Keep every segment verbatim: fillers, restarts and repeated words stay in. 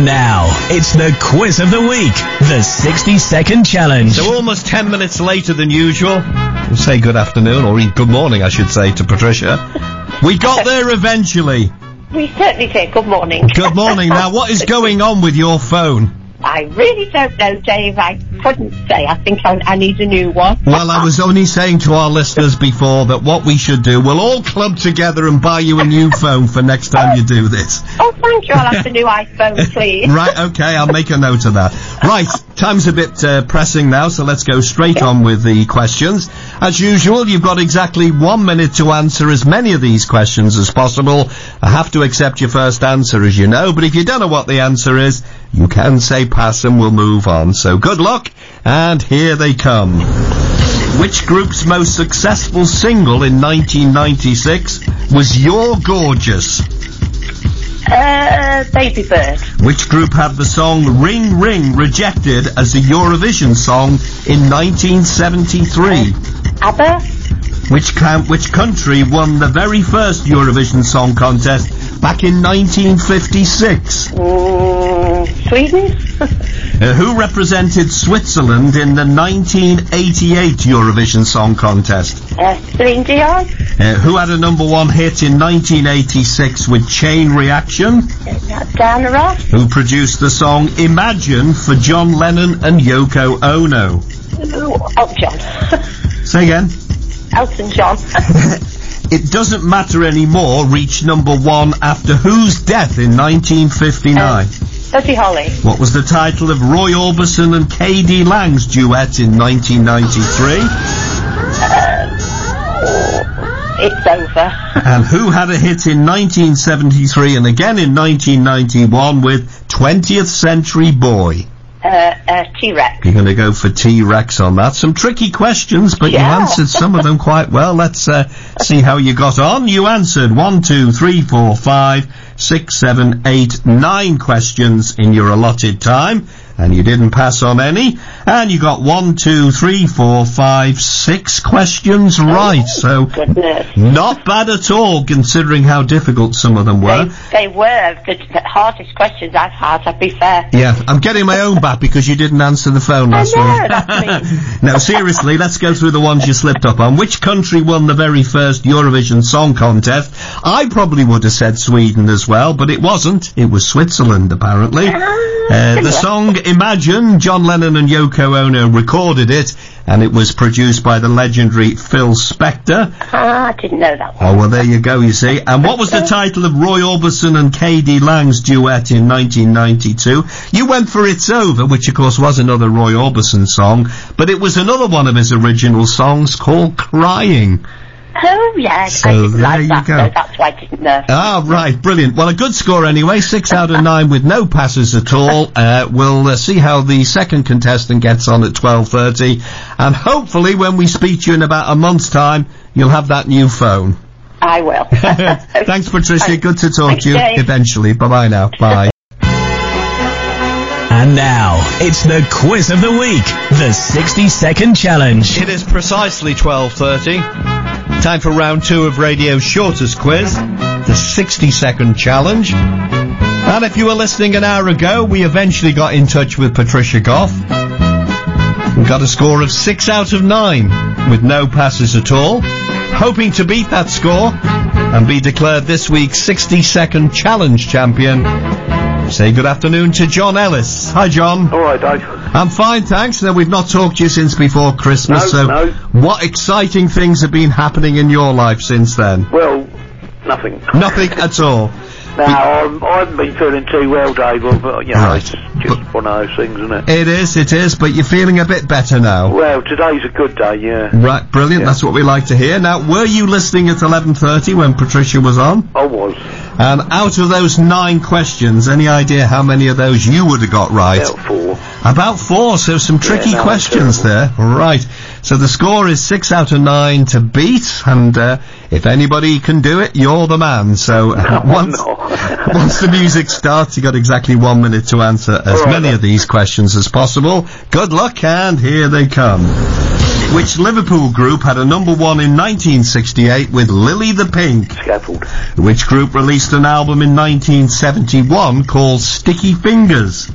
now, it's the quiz of the week, the sixty second challenge. So almost ten minutes later than usual, we'll say good afternoon, or good morning, I should say, to Patricia. We got there eventually. We certainly say good morning. Good morning. Now, what is going on with your phone? I really don't know, Dave. I couldn't say. I think I, I need a new one. Well, I was only saying to our listeners before that what we should do, we'll all club together and buy you a new phone for next time you do this. Oh, thank you. I'll have the new iPhone, please. Right, okay, I'll make a note of that. Right, time's a bit uh, pressing now, so let's go straight on with the questions. As usual, you've got exactly one minute to answer as many of these questions as possible. I have to accept your first answer, as you know, but if you don't know what the answer is, you can say pass and we'll move on. So good luck, and here they come. Which group's most successful single in nineteen ninety-six was You're Gorgeous? Uh, Baby Bird. Which group had the song Ring Ring rejected as a Eurovision song in nineteen seventy-three? Uh, ABBA. Which, cam- which country won the very first Eurovision Song Contest back in nineteen fifty-six? Mm, Sweden. uh, who represented Switzerland in the nineteen eighty-eight Eurovision Song Contest? Uh, Celine Dion. Uh, who had a number one hit in nineteen eighty-six with Chain Reaction? Uh, Diana Ross. Who produced the song Imagine for John Lennon and Yoko Ono? Oh, Elton John. Say again. Elton John. It Doesn't Matter Anymore reached number one after whose death in nineteen fifty-nine? Uh, Buddy Holly. What was the title of Roy Orbison and K D Lang's duet in nineteen ninety-three? Uh, oh, It's Over. And who had a hit in nineteen seventy-three and again in nineteen ninety-one with twentieth Century Boy? Uh, uh, T-Rex. You're going to go for T-Rex on that. Some tricky questions, but yeah. you answered some of them quite well. Let's uh, see how you got on. You answered one, two, three, four, five, six, seven, eight, nine questions in your allotted time, and you didn't pass on any. And you got one, two, three, four, five, six questions right. Oh, so goodness. Not bad at all, considering how difficult some of them were. They, they were the, the hardest questions I've had, I'd be fair. Yeah, I'm getting my own back because you didn't answer the phone last I know, week. that's me. Now, seriously, let's go through the ones you slipped up on. Which country won the very first Eurovision Song Contest? I probably would have said Sweden as well, but it wasn't. It was Switzerland, apparently. Uh, the song Imagine, John Lennon and Yoko Ono recorded it, and it was produced by the legendary Phil Spector. Ah, I didn't know that one. Oh, well, there you go, you see. And what was the title of Roy Orbison and K D Lang's duet in nineteen ninety-two? You went for It's Over, which, of course, was another Roy Orbison song, but it was another one of his original songs called Crying. Oh, yes, So I didn't there like you that, go. so that's why I didn't know. Ah, right, brilliant. Well, a good score anyway, six out of nine with no passes at all. Uh, we'll uh, see how the second contestant gets on at twelve thirty, and hopefully when we speak to you in about a month's time, you'll have that new phone. I will. Thanks, Patricia. Good to talk Thanks, to you. Dave. Eventually. Bye-bye now. Bye. And now, it's the quiz of the week, the sixty second challenge. It is precisely twelve thirty. Time for round two of radio's shortest quiz, the sixty second challenge. And if you were listening an hour ago, we eventually got in touch with Patricia Goff. We got a score of six out of nine, with no passes at all. Hoping to beat that score and be declared this week's sixty second challenge champion. Say good afternoon to John Ellis. Hi, John. All right, Dave. I'm fine, thanks. Now, we've not talked to you since before Christmas, No, so no. what exciting things have been happening in your life since then? Well, nothing. Nothing at all. Now, I'm, I haven't been feeling too well, Dave, but, you know, Right. it's just But- one of those things, isn't it? It is, it is, but you're feeling a bit better now. Well, today's a good day, yeah. Right, brilliant, Yeah. that's what we like to hear. Now, were you listening at eleven thirty when Patricia was on? I was. And out of those nine questions, any idea how many of those you would have got right? About four. About four, so some tricky no, questions there. Right. So the score is six out of nine to beat, and uh, if anybody can do it, you're the man. So uh, No, once, no. once the music starts, you got exactly one minute to answer as All right, many then. of these questions as possible. Good luck, and here they come. Which Liverpool group had a number one in nineteen sixty-eight with Lily the Pink? Scaffold. Which group released an album in nineteen seventy-one called Sticky Fingers?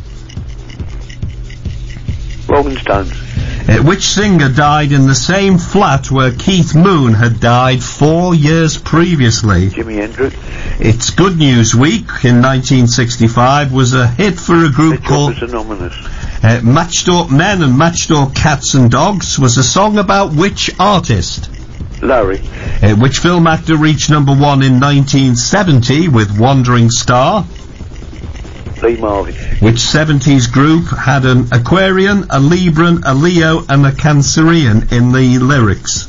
Rolling Stones. Uh, which singer died in the same flat where Keith Moon had died four years previously? Jimi Hendrix. It's Good News Week in nineteen sixty-five was a hit for a group The called Choppers Anonymous. uh, Matchstalk Men and Matchstalk Cats and Dogs was a song about which artist? Larry. Uh, which film actor reached number one in nineteen seventy with Wandering Star? Lee Marvin. Which seventies group had an Aquarian, a Libran, a Leo and a Cancerian in the lyrics?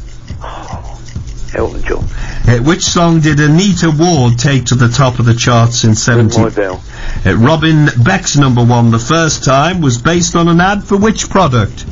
Elton John. Uh, which song did Anita Ward take to the top of the charts in Ring seventy? My Bell. Uh, Robin Beck's number one the first time was based on an ad for which product?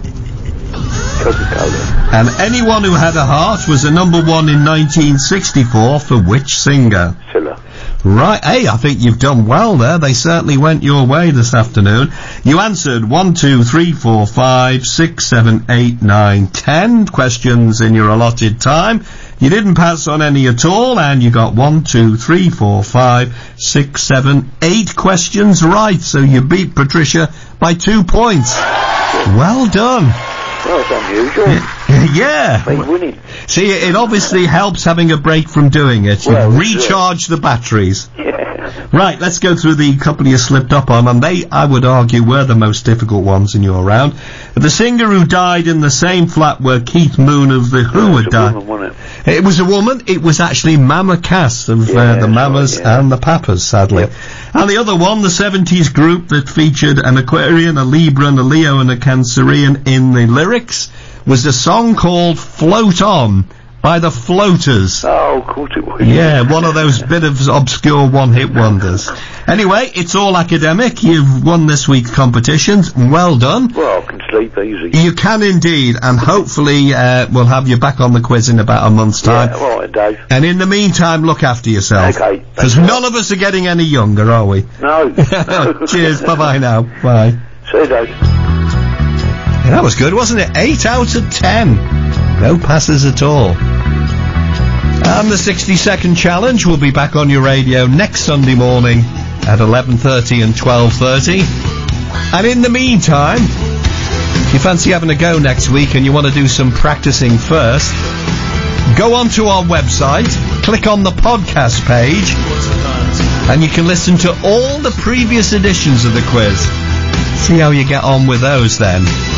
Coca-Cola. And Anyone Who Had a Heart was a number one in nineteen sixty-four for which singer? Silla. Right, hey, I think you've done well there. They certainly went your way this afternoon. You answered one, two, three, four, five, six, seven, eight, nine, ten questions in your allotted time. You didn't pass on any at all, and you got one, two, three, four, five, six, seven, eight questions right. So you beat Patricia by two points. Well done. Well, it's unusual. Yeah. Been winning. See, it obviously helps having a break from doing it. You Well, recharge the batteries. Yeah. Right, let's go through the couple you slipped up on, and they, I would argue, were the most difficult ones in your round. The singer who died in the same flat where Keith Moon of The Who had It's a died. woman, wasn't it? It was a woman. It was actually Mama Cass of Yeah, uh, the that's Mamas right, yeah. and the Papas, sadly. Yep. And the other one, the seventies group that featured an Aquarian, a Libran, a Leo and a Cancerian in the lyrics, was a song called Float On by the Floaters. Oh, of course it was. Yeah, one of those bit of obscure one-hit wonders. Anyway, it's all academic. You've won this week's competitions. Well done. Well, I can sleep easy. You can indeed, and hopefully uh, we'll have you back on the quiz in about a month's time. Yeah, all right, Dave. And in the meantime, look after yourself. Okay, Because thanks a none of us are getting any younger, are we? No. Cheers. Bye-bye now. Bye. See you, Dave. Yeah, that was good, wasn't it? Eight out of ten. No passes at all. And the sixty second challenge will be back on your radio next Sunday morning at eleven thirty and twelve thirty. And in the meantime, if you fancy having a go next week and you want to do some practicing first, go onto our website, click on the podcast page, and you can listen to all the previous editions of the quiz. See how you get on with those then.